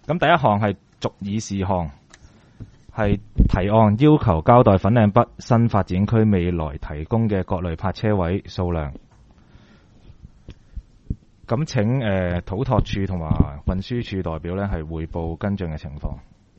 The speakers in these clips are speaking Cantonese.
咁第一項係續議事項，係提案要求交代粉嶺北新發展區未來提供嘅各類泊車位數量。咁請土拓署同埋運輸署代表呢係匯報跟進嘅情況。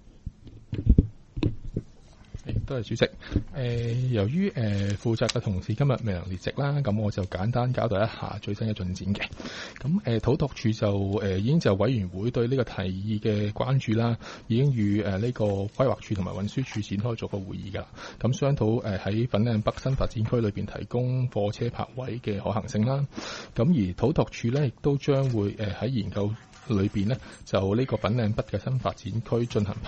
多謝主席。由於負責嘅同事今日未能列席啦，咁我就簡單交代一下最新嘅進展嘅。咁土拓署就已經就委員會對呢個提議嘅關注啦，已經與呢個規劃署同埋運輸署展開咗個會議㗎。咁商討喺粉嶺北新發展區裏邊提供貨車泊位嘅可行性啦。咁而土拓署呢，亦都將會喺研究裏邊呢，就呢個粉嶺北嘅新發展區進行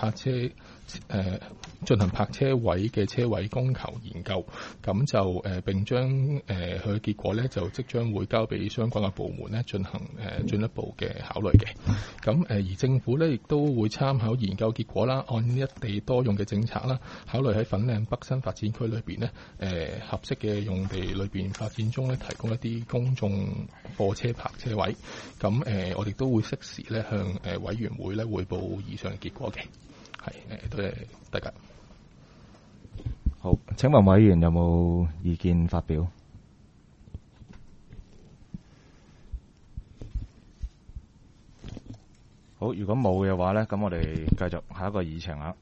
泊車位嘅車位供求研究，咁就並將佢嘅結果呢，就即將會交俾相關嘅部門呢進行進一步嘅考慮嘅。咁而政府呢，亦都會參考研究結果啦，按一地多用嘅政策啦，考慮喺粉嶺北新發展區裏邊呢，合適嘅用地裏邊發展中呢，提供一啲公眾貨車泊車位。咁我哋都會適時咧向委員會咧匯報以上嘅結果嘅。係多謝大家。 好，請問委員有冇意見發表？好，如果冇嘅話呢，咁我哋繼續下一個議程啦。